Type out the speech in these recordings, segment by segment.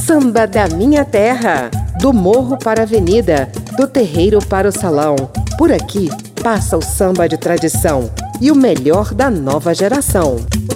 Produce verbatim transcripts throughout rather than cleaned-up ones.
Samba da minha terra, do morro para a avenida, do terreiro para o salão. Por aqui passa o samba de tradição e o melhor da nova geração.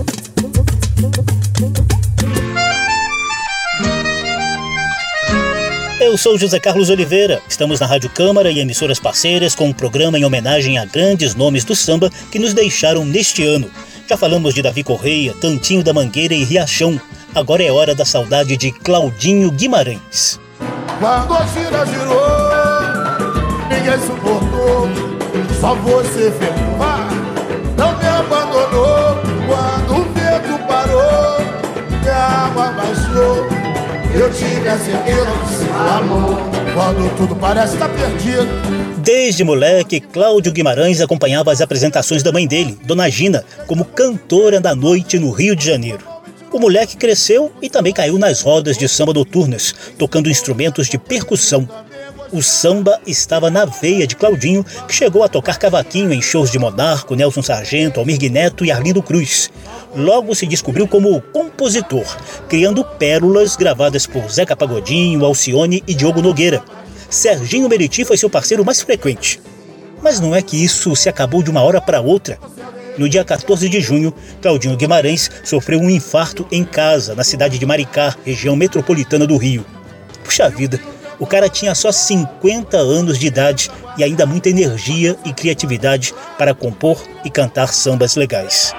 Eu sou José Carlos Oliveira, estamos na Rádio Câmara e emissoras parceiras com um programa em homenagem a grandes nomes do samba que nos deixaram neste ano. Já falamos de Davi Correia, Tantinho da Mangueira e Riachão. Agora é hora da saudade de Claudinho Guimarães. Quando a gira girou, ninguém suportou, só você fez. Não me abandonou, quando o vento parou, minha água baixou. Eu tive a certeza do seu amor, quando tudo parece estar perdido. Desde moleque, Cláudio Guimarães acompanhava as apresentações da mãe dele, Dona Gina, como cantora da noite no Rio de Janeiro. O moleque cresceu e também caiu nas rodas de samba noturnas, tocando instrumentos de percussão. O samba estava na veia de Claudinho, que chegou a tocar cavaquinho em shows de Monarco, Nelson Sargento, Almir Neto e Arlindo Cruz. Logo se descobriu como compositor, criando pérolas gravadas por Zeca Pagodinho, Alcione e Diogo Nogueira. Serginho Meriti foi seu parceiro mais frequente. Mas não é que isso se acabou de uma hora para outra. No dia quatorze de junho, Claudinho Guimarães sofreu um infarto em casa, na cidade de Maricá, região metropolitana do Rio. Puxa vida, o cara tinha só cinquenta anos de idade e ainda muita energia e criatividade para compor e cantar sambas legais.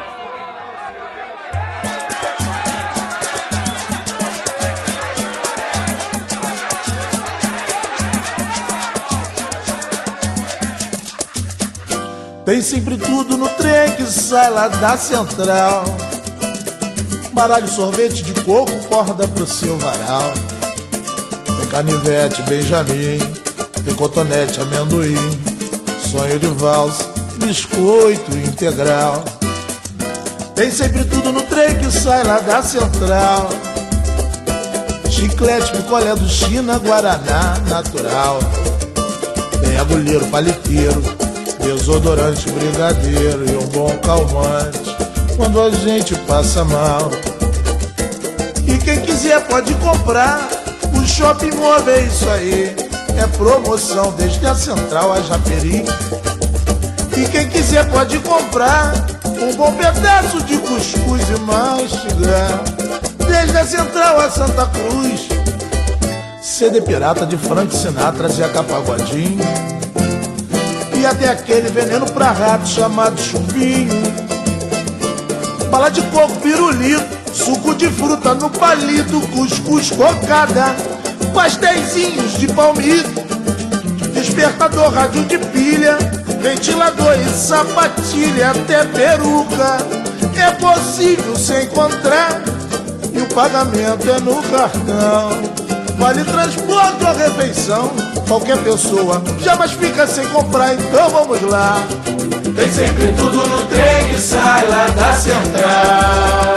Tem sempre tudo no trem que sai lá da central. Baralho, sorvete de coco, corda pro seu varal. Tem canivete, Benjamin, tem cotonete, amendoim, sonho de valsa, biscoito integral. Tem sempre tudo no trem que sai lá da central. Chiclete, picolé do China, guaraná natural. Tem agulheiro, paliteiro, desodorante, brigadeiro e um bom calmante quando a gente passa mal. E quem quiser pode comprar, o Shopping Mob é isso aí, é promoção desde a Central a Japeri. E quem quiser pode comprar um bom pedaço de cuscuz e mastigar desde a Central a Santa Cruz. C D pirata de Frank Sinatra, Zeca Pagodinho e até aquele veneno pra rato chamado chumbinho. Bala de coco, pirulito, suco de fruta no palito, cuscuz, cocada, pastéisinhos de palmito, despertador, rádio de pilha, ventilador e sapatilha, até peruca é possível se encontrar e o pagamento é no cartão. Vale transporte ou refeição, qualquer pessoa jamais fica sem comprar, então vamos lá. Tem sempre tudo no trem que sai lá da central.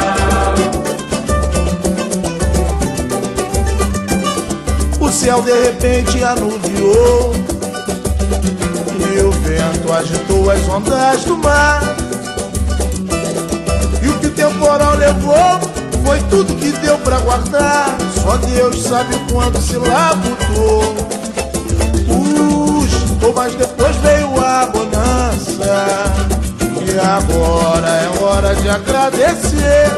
O céu de repente anuviou e o vento agitou as ondas do mar. E o que o temporal levou foi tudo que deu pra guardar. Só Deus sabe quando se labutou. Custou, mas depois veio a bonança. E agora é hora de agradecer.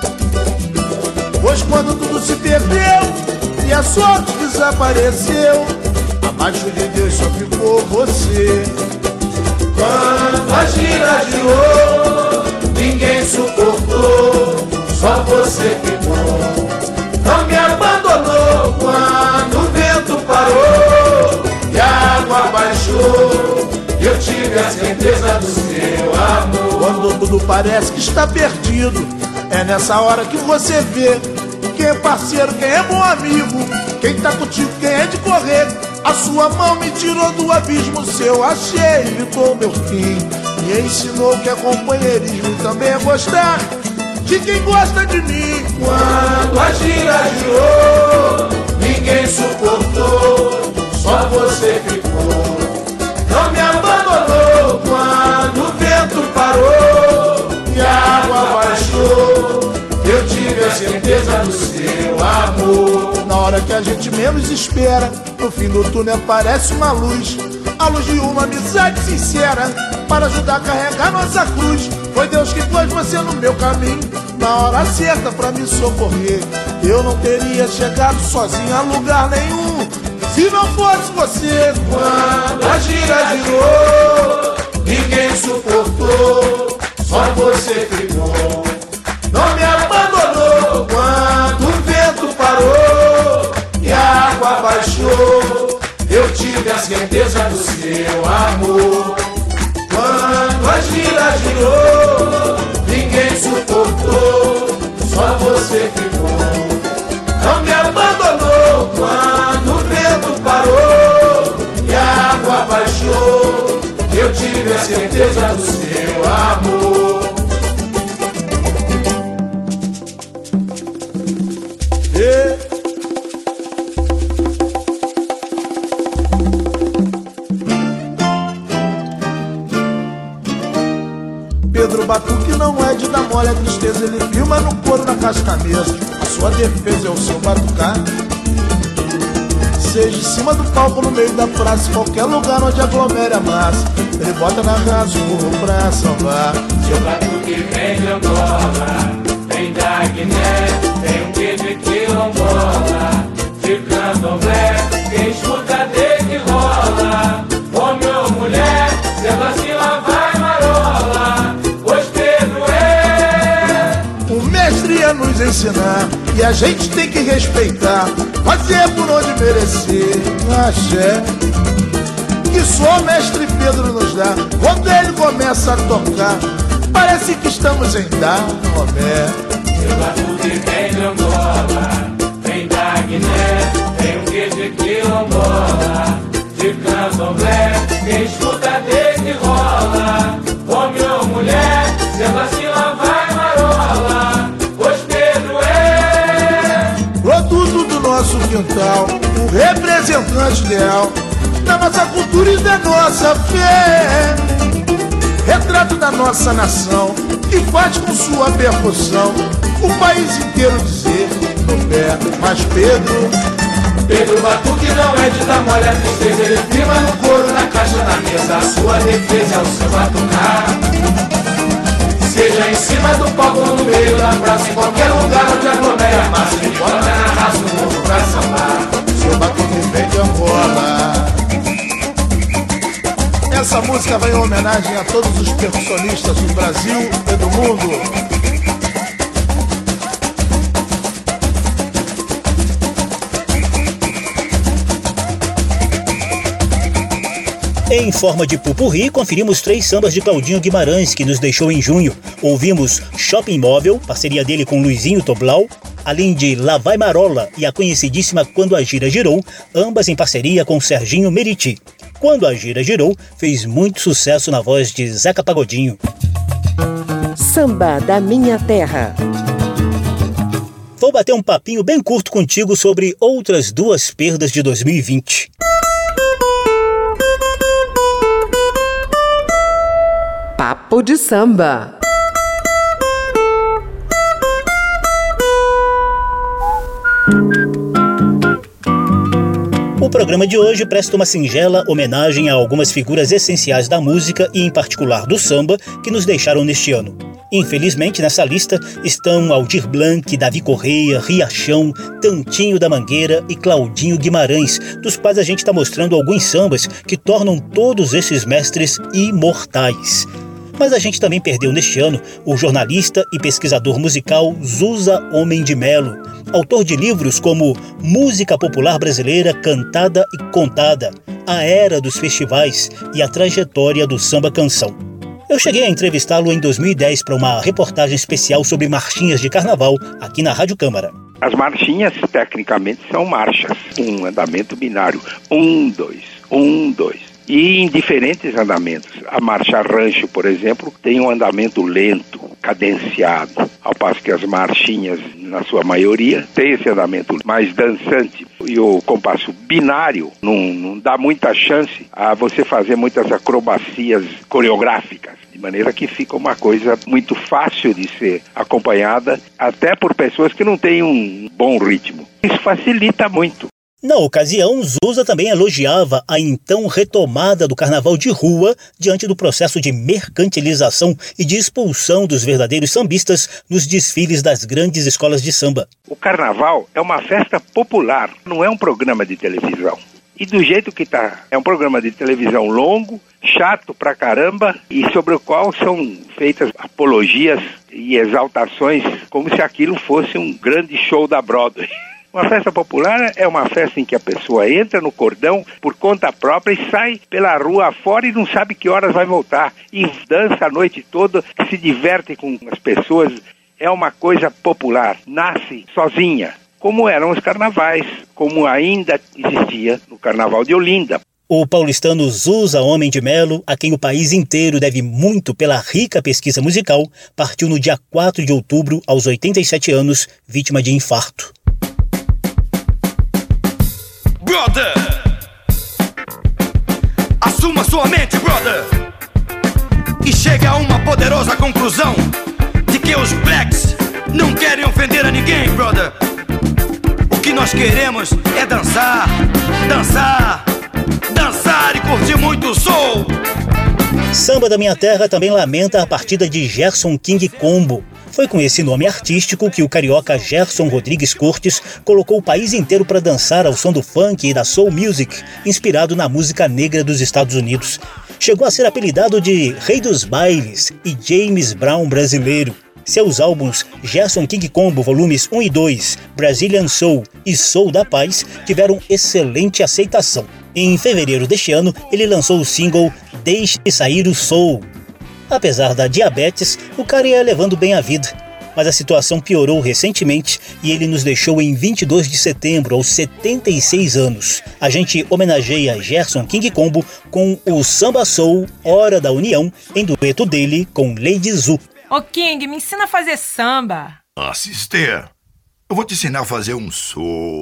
Pois quando tudo se perdeu e a sorte desapareceu, abaixo de Deus só ficou você. Quando a gira girou, ninguém suportou, só você ficou. Não me abandonou quando o vento parou e a água baixou. Eu tive a certeza do seu amor. Quando tudo parece que está perdido, é nessa hora que você vê quem é parceiro, quem é bom amigo, quem tá contigo, quem é de correr. A sua mão me tirou do abismo, seu achei, evitou meu fim. Me ensinou que é companheirismo e também é gostar de quem gosta de mim. Quando a gira girou, ninguém suportou, só você ficou. Não me abandonou quando o vento parou e a água baixou. Eu tive a certeza do seu amor. Na hora que a gente menos espera, no fim do túnel aparece uma luz, a luz de uma amizade sincera, para ajudar a carregar nossa cruz. Foi Deus que pôs você no meu caminho, na hora certa pra me socorrer. Eu não teria chegado sozinho a lugar nenhum se não fosse você. Quando a gira girou, ninguém suportou, só você ficou. Não me abandonou quando o vento parou e a água baixou. Eu tive a certeza do seu amor. Quando a gira girou, ninguém suportou, só você ficou. Não me abandonou quando o vento parou e a água baixou. Eu tive a certeza do seu amor. E... Pedro Batuque não é de dar mole a tristeza, ele filma no couro, na caixa da mesa. A sua defesa é o seu batucar. Seja em cima do palco, no meio da praça, em qualquer lugar onde aglomere a massa, ele bota na raça o burro pra salvar. Seu batuque vem de Angola, vem da Guiné, tem um quê de quilombola, de candomblé, quem escuta desde rola. Homem ou mulher, Sebastião lá vai marola, pois Pedro é. O mestre ia nos ensinar e a gente tem que respeitar, fazer por onde merecer. Axé, que só o mestre Pedro nos dá. Quando ele começa a tocar, parece que estamos em Dahomey. Seu batuque vem de Angola, vem da Guiné, tem um quê de quilombola, de candomblé, quem escuta desde rola. Homem ou mulher, Sebastião lá vai marola, pois Pedro é. Produto do nosso quintal, o representante ideal da nossa cultura e da nossa fé. Retrato da nossa nação, que faz com sua percussão o país inteiro dizer no pé. Mas Pedro, Pedro Batuque não é de dar mole a tristeza, ele firma no couro, na caixa, na mesa. A sua defesa é o seu batucar. Seja em cima do palco ou no meio da praça, em qualquer lugar onde aglomere a massa, ele bota na raça o morro pra salvar. seu batuque vem de Angola. Essa música vai em homenagem a todos os percussionistas do Brasil e do mundo. Em forma de pupurri, conferimos três sambas de Claudinho Guimarães, que nos deixou em junho. Ouvimos Shopping Móvel, parceria dele com Luizinho Toblau, além de Lá Vai Marola e a conhecidíssima Quando a Gira Girou, ambas em parceria com Serginho Meriti. Quando a Gira Girou fez muito sucesso na voz de Zeca Pagodinho. Samba da Minha Terra. Vou bater um papinho bem curto contigo sobre outras duas perdas de dois mil e vinte. Papo de samba. O programa de hoje presta uma singela homenagem a algumas figuras essenciais da música e, em particular, do samba, que nos deixaram neste ano. Infelizmente, nessa lista estão Aldir Blanc, Davi Correia, Riachão, Tantinho da Mangueira e Claudinho Guimarães, dos quais a gente está mostrando alguns sambas que tornam todos esses mestres imortais. Mas a gente também perdeu neste ano o jornalista e pesquisador musical Zusa Homem de Melo, autor de livros como Música Popular Brasileira Cantada e Contada, A Era dos Festivais e a Trajetória do Samba Canção. Eu cheguei a entrevistá-lo em dois mil e dez para uma reportagem especial sobre marchinhas de carnaval aqui na Rádio Câmara. As marchinhas, tecnicamente, são marchas, um andamento binário, um, dois, um, dois. E em diferentes andamentos. A marcha rancho, por exemplo, tem um andamento lento, cadenciado, ao passo que as marchinhas, na sua maioria, têm esse andamento mais dançante. E o compasso binário não, não dá muita chance a você fazer muitas acrobacias coreográficas, de maneira que fica uma coisa muito fácil de ser acompanhada, até por pessoas que não têm um bom ritmo. Isso facilita muito. Na ocasião, Zusa também elogiava a então retomada do carnaval de rua diante do processo de mercantilização e de expulsão dos verdadeiros sambistas nos desfiles das grandes escolas de samba. O carnaval é uma festa popular, não é um programa de televisão. E do jeito que tá, é um programa de televisão longo, chato pra caramba, e sobre o qual são feitas apologias e exaltações como se aquilo fosse um grande show da Broadway. Uma festa popular é uma festa em que a pessoa entra no cordão por conta própria e sai pela rua fora e não sabe que horas vai voltar. E dança a noite toda, se diverte com as pessoas. É uma coisa popular, nasce sozinha, como eram os carnavais, como ainda existia no Carnaval de Olinda. O paulistano Zusa Homem de Melo, a quem o país inteiro deve muito pela rica pesquisa musical, partiu no dia quatro de outubro, aos oitenta e sete anos, vítima de infarto. Brother, assuma sua mente, brother, e chegue a uma poderosa conclusão de que os blacks não querem ofender a ninguém, brother. O que nós queremos é dançar, dançar, dançar e curtir muito o soul. Samba da Minha Terra também lamenta a partida de Gerson King Combo. Foi com esse nome artístico que o carioca Gerson Rodrigues Cortes colocou o país inteiro para dançar ao som do funk e da soul music, inspirado na música negra dos Estados Unidos. Chegou a ser apelidado de Rei dos Bailes e James Brown brasileiro. Seus álbuns Gerson King Combo volumes um e dois, Brazilian Soul e Soul da Paz tiveram excelente aceitação. Em fevereiro deste ano, ele lançou o single Deixe Sair o Soul. Apesar da diabetes, o cara ia levando bem a vida, mas a situação piorou recentemente e ele nos deixou em vinte e dois de setembro, aos setenta e seis anos. A gente homenageia Gerson King Combo com o Samba Soul Hora da União, em dueto dele com Lady Zu. Ô King, me ensina a fazer samba. Ah, sister, eu vou te ensinar a fazer um soul.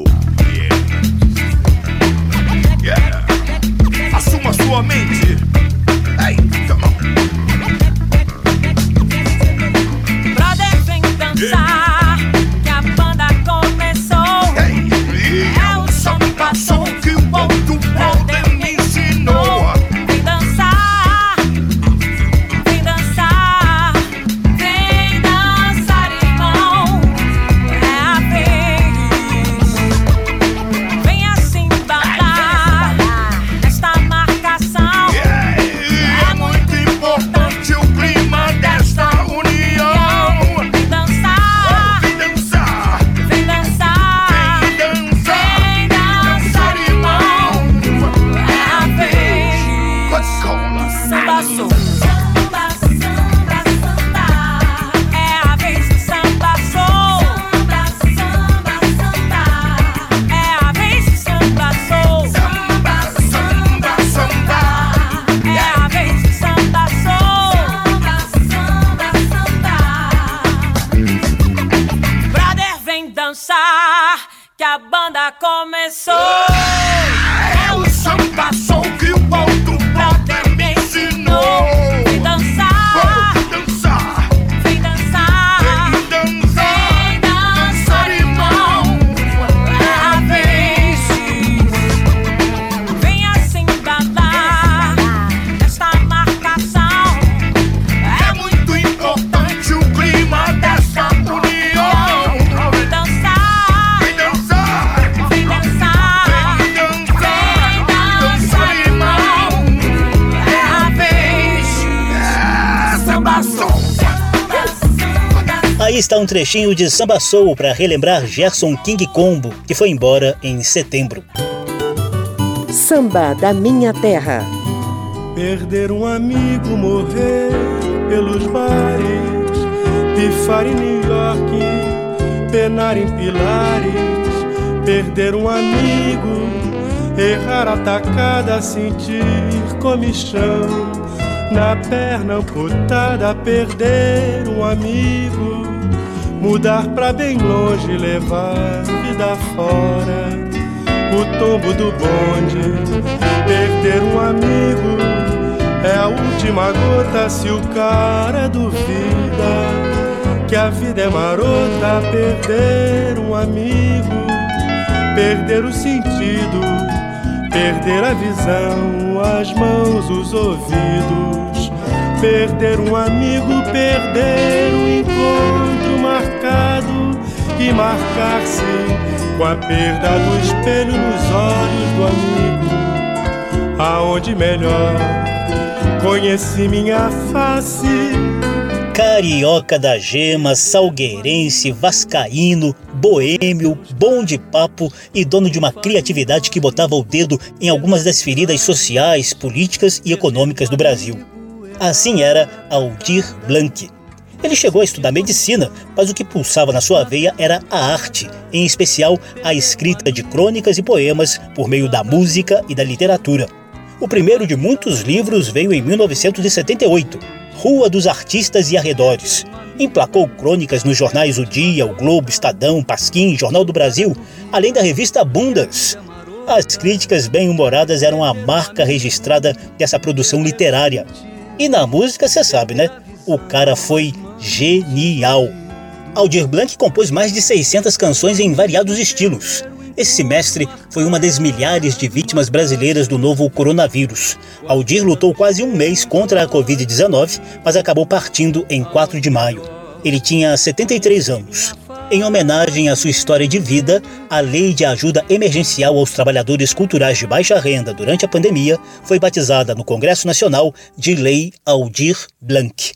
Yeah. Yeah. Assuma sua mente. Hey, come on. Brother, vem dançar, que a banda começou. Hey, é o samba soul que o outro brother me ensinou. Vem dançar, vem dançar, vem dançar, irmão. É a vez. Vem assim bailar nesta marcação. É muito importante o clima desta união. Vem dançar, Vem dançar, vem dançar, vem dançar, vem dançar, irmão. É a vez. Coca-Cola. Samba soul. Samba, samba, samba. É a vez do samba soul. Samba, samba, samba. É a vez do samba soul. Samba, samba, samba. É a vez do samba soul. Samba, samba, samba. Brother, vem dançar, que a banda começou. É o samba soul que o outro brother me ensinou. Vem dançar, Vamos dançar, vem dançar, vem dançar, vem dançar, irmão. É a vez. Vem assim bailar nesta marcação. É muito importante o clima dessa união. Vem dançar, Vem dançar, vem dançar, vem dançar, vem dançar, irmão. É a vez. É samba soul. Aí está um trechinho de Samba Soul para relembrar Gerson King Combo, que foi embora em setembro. Samba da Minha Terra. Perder um amigo, morrer pelos bares, pifar em New York, penar em Pilares. Perder um amigo, errar atacada, sentir comichão. na perna amputada, perder um amigo, mudar pra bem longe, levar vida fora, o tombo do bonde, perder um amigo, é a última gota se o cara duvida que a vida é marota, perder um amigo, perder o sentido, perder a visão, as mãos, os ouvidos, perder um amigo, perder o encontro marcado e marcar-se com a perda do espelho nos olhos do amigo, aonde melhor conheci minha face. Carioca da gema, salgueirense, vascaíno, boêmio, bom de papo e dono de uma criatividade que botava o dedo em algumas das feridas sociais, políticas e econômicas do Brasil. Assim era Aldir Blanc. Ele chegou a estudar medicina, mas o que pulsava na sua veia era a arte, em especial a escrita de crônicas e poemas por meio da música e da literatura. O primeiro de muitos livros veio em mil novecentos e setenta e oito, Rua dos Artistas e Arredores. Emplacou crônicas nos jornais O Dia, O Globo, Estadão, Pasquim, Jornal do Brasil, além da revista Bundas. As críticas bem-humoradas eram a marca registrada dessa produção literária. E na música, você sabe, né? O cara foi genial. Aldir Blanc compôs mais de seiscentas canções em variados estilos. Esse semestre foi uma das milhares de vítimas brasileiras do novo coronavírus. Aldir lutou quase um mês contra a covid dezenove, mas acabou partindo em quatro de maio. Ele tinha setenta e três anos. Em homenagem à sua história de vida, a Lei de Ajuda Emergencial aos Trabalhadores Culturais de Baixa Renda durante a pandemia foi batizada no Congresso Nacional de Lei Aldir Blanc.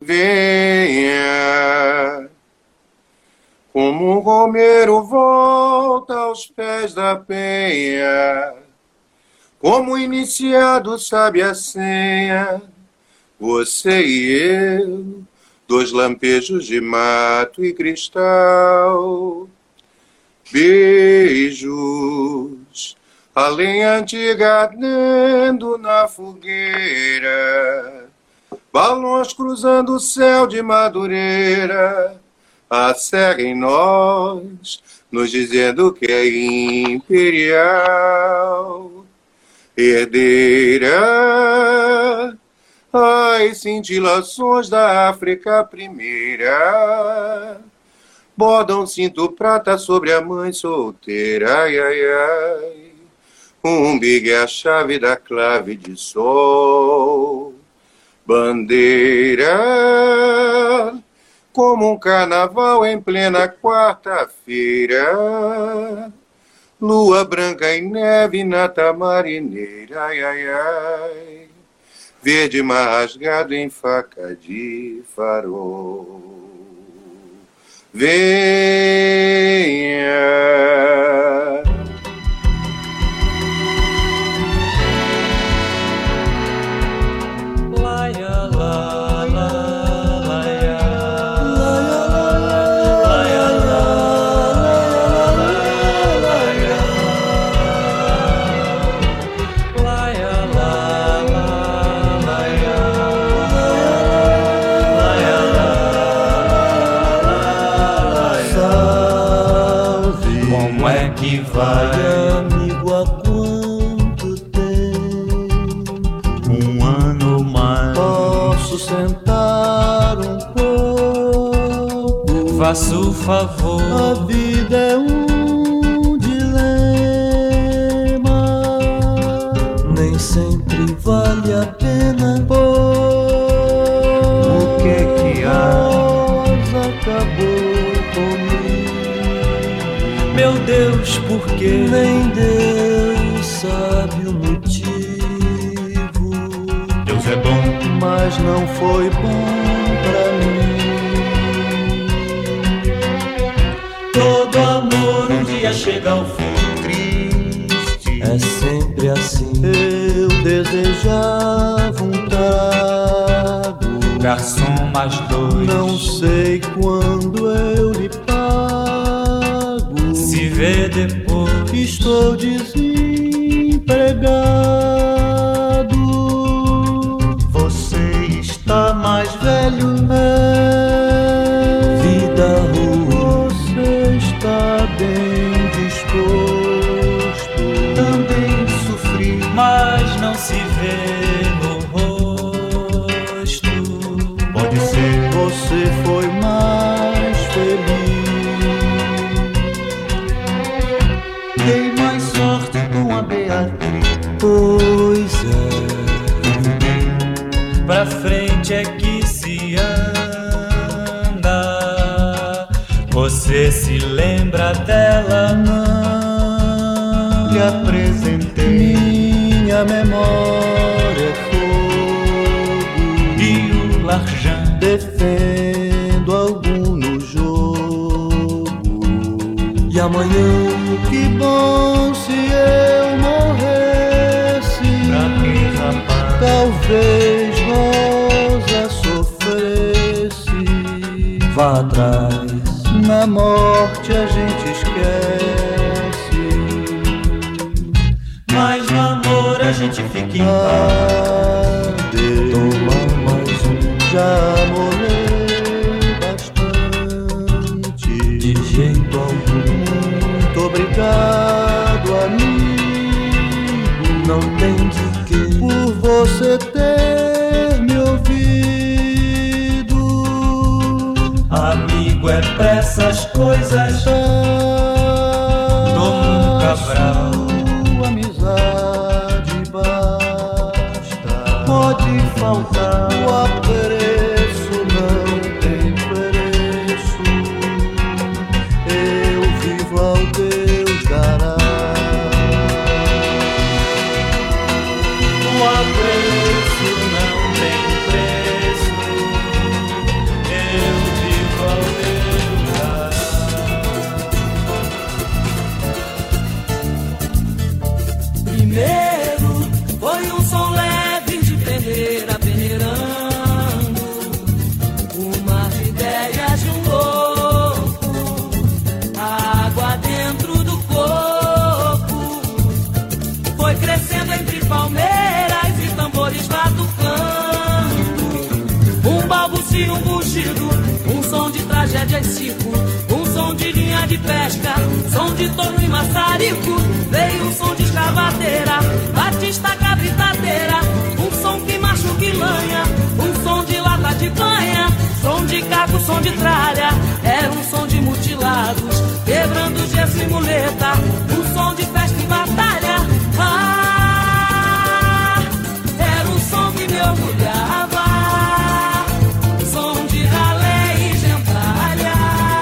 Venha, como um romeiro volta aos pés da penha, como iniciado sabe a senha, você e eu, dois lampejos de mato e cristal, beijos, a lenha antiga ardendo na fogueira, balões cruzando o céu de Madureira, a serra em nós, nos dizendo que é imperial, herdeira, as cintilações da África primeira, bordam cinto prata sobre a mãe solteira, ai, ai, ai, um big é a chave da clave de sol, bandeira, como um carnaval em plena quarta-feira, lua branca em neve na tamarineira, ai, ai, ai, verde mar rasgado em faca de farol. Venha, vai, amigo, há quanto tempo? Um ano mais. Posso sentar um pouco? Faça o favor. A vida é um dilema, nem sempre vale a pena. Pôr o que é que há? Acabou comigo. Meu Deus, por quê? Nem Deus sabe o motivo. Deus é bom, mas não foi bom pra mim. Todo amor um dia chega ao fim. Triste, é sempre assim. Eu desejava um trago, garçom mais dois. Não sei quando eu lhe pago. Se vê depois. Estou desempregado. Você bem disposto. Também sofri, mas não se vê no rosto. Pode ser você foi mais feliz. Dei mais sorte com a Beatriz. Pois é, pra frente é que se anda. Você se lembra dela, não? Lhe apresentei minha memória, fogo e o larjão. Defendo algum no jogo. E amanhã, que bom se eu morresse. Pra que, rapaz? Talvez Rosa sofresse. Vá atrás. Na morte a gente esquece, mas no amor a gente fica em paz. Adeus. Toma mais um. Já molhei bastante. De jeito algum. Muito obrigado, amigo. Não tem de quê. Por você ter me ouvido. Amigo é pra essas coisas. Toma um Cabral. Amizade basta. Pode faltar. O apreço não tem preço. Eu vivo ao Deus dará. O apreço não tem preço. Eu vivo ao Deus dará. Primeiro foi um som leve de peneira peneirando, uma ideia de um louco, água dentro do corpo, foi crescendo entre palmeiras e tambores batucando, um balbucio, um bugido, um som de tragédia e circo, um som de linha de pesca, som de torno e maçarico, veio um som de escavadeira, batista cabritadeira, um som que machuca e lanha, um som de lata de banha, som de caco, som de tralha, era um som de mutilados, quebrando gesso e muleta, um som de festa e batalha, ah, era um som que me orgulhava, som de ralé e gentalha,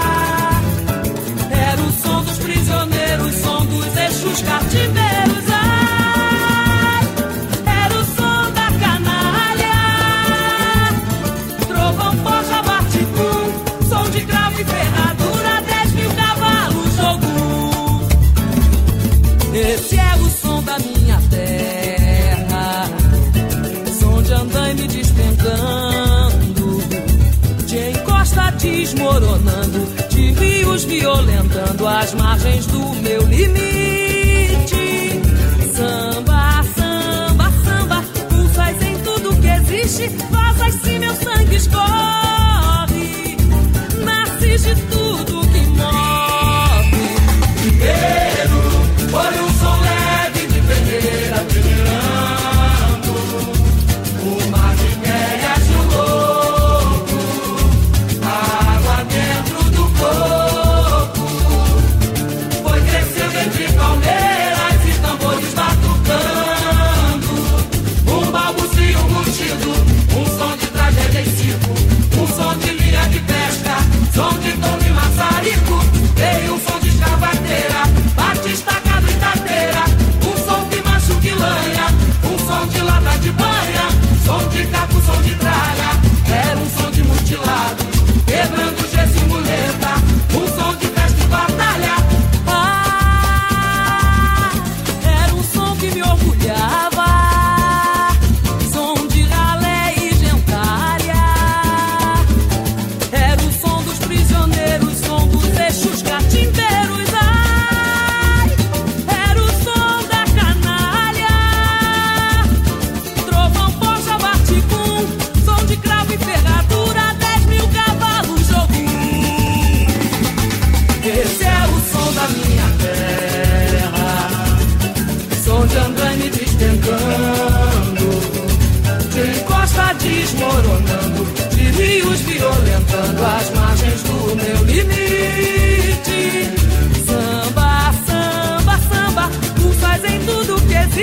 era o som dos prisioneiros, som dos eixos cativeiros, ai, era o som da canalha, trovão, forja, bate-cum, som de cravo e ferradura, dez mil cavalos, jogum. Esse é o som da minha terra, som de andaime despencando, de encosta desmoronando, de rios violentando as margens do meu limite. Samba, samba, samba, pulsas em tudo que existe, vozes se meu sangue escorre, nasces de tudo que morre. Primeiro foi um som leve de peneira peneirando, uma de ideias de um louco, água dentro do corpo, foi crescendo entre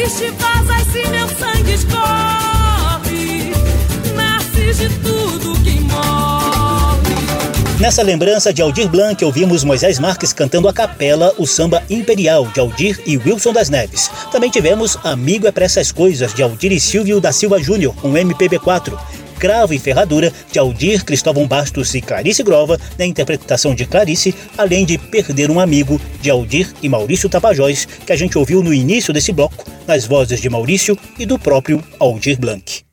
triste vaza se meu sangue escorre. Nasce de tudo quem morre. Nessa lembrança de Aldir Blanc, ouvimos Moisés Marques cantando a capela o samba Imperial, de Aldir e Wilson das Neves. Também tivemos Amigo é pra essas coisas, de Aldir e Silvio da Silva Júnior, um M P B quatro. Cravo e Ferradura, de Aldir, Cristóvão Bastos e Clarice Grova, na interpretação de Clarice, além de Perder um Amigo, de Aldir e Maurício Tapajós, que a gente ouviu no início desse bloco, nas vozes de Maurício e do próprio Aldir Blanc.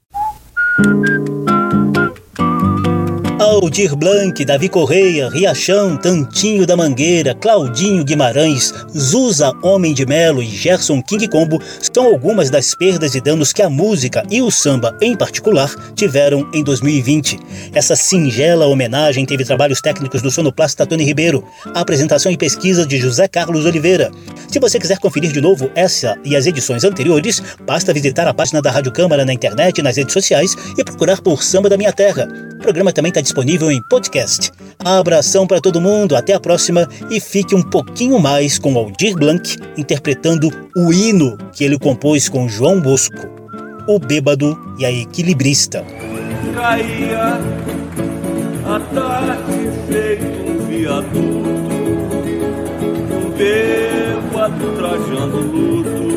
Aldir Blanc, Davi Correia, Riachão, Tantinho da Mangueira, Claudinho Guimarães, Zusa Homem de Melo e Gerson King Combo são algumas das perdas e danos que a música e o samba, em particular, tiveram em dois mil e vinte. Essa singela homenagem teve trabalhos técnicos do sonoplasta Tony Ribeiro, a apresentação e pesquisa de José Carlos Oliveira. Se você quiser conferir de novo essa e as edições anteriores, basta visitar a página da Rádio Câmara na internet e nas redes sociais e procurar por Samba da Minha Terra. O programa também está disponível em podcast. Abração para todo mundo, até a próxima e fique um pouquinho mais com Aldir Blanc interpretando o hino que ele compôs com João Bosco, O Bêbado e a Equilibrista. Caía a tarde feito um viaduto, um bêbado trajando luto,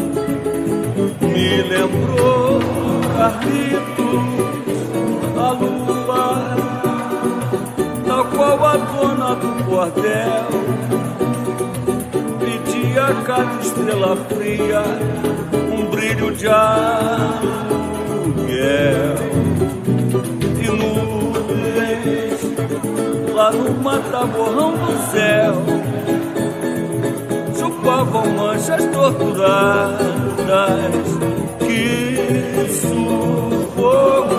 me lembrou Carlitos, a lua, na qual a dona do bordel pedia a cada estrela fria um brilho de aluguel. E nuvens lá no mataborrão do céu chupavam manchas torturadas que sufoco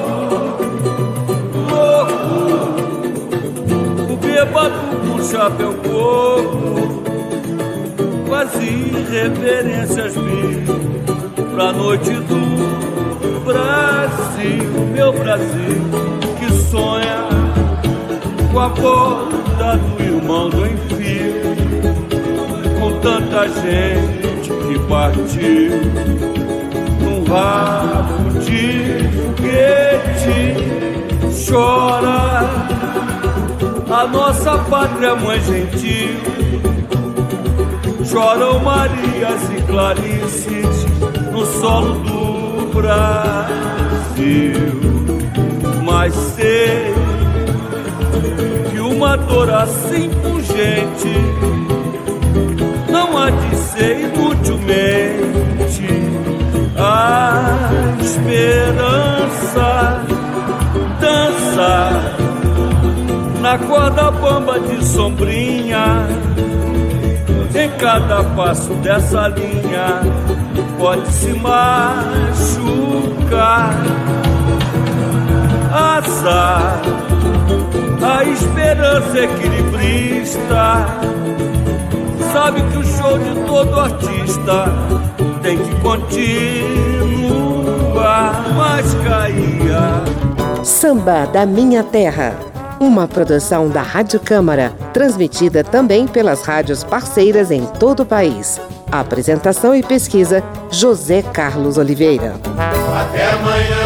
louco. O bêbado com chapéu coco fazia reverências mil pra noite do Brasil, meu Brasil, que sonha com a volta do irmão do enfio, com tanta gente que partiu num rabo de foguete. Chora a nossa pátria mãe gentil, choram Marias e Clarices no solo do Brasil. Mas sei que uma dor assim pungente não há de ser inutilmente a esperança dança na corda bamba de sombrinha. Em cada passo dessa linha pode se machucar. Azar, a esperança equilibrista sabe que o show de todo artista tem que continuar, mas caía. Samba da Minha Terra, uma produção da Rádio Câmara, transmitida também pelas rádios parceiras em todo o país. Apresentação e pesquisa, José Carlos Oliveira. Até amanhã.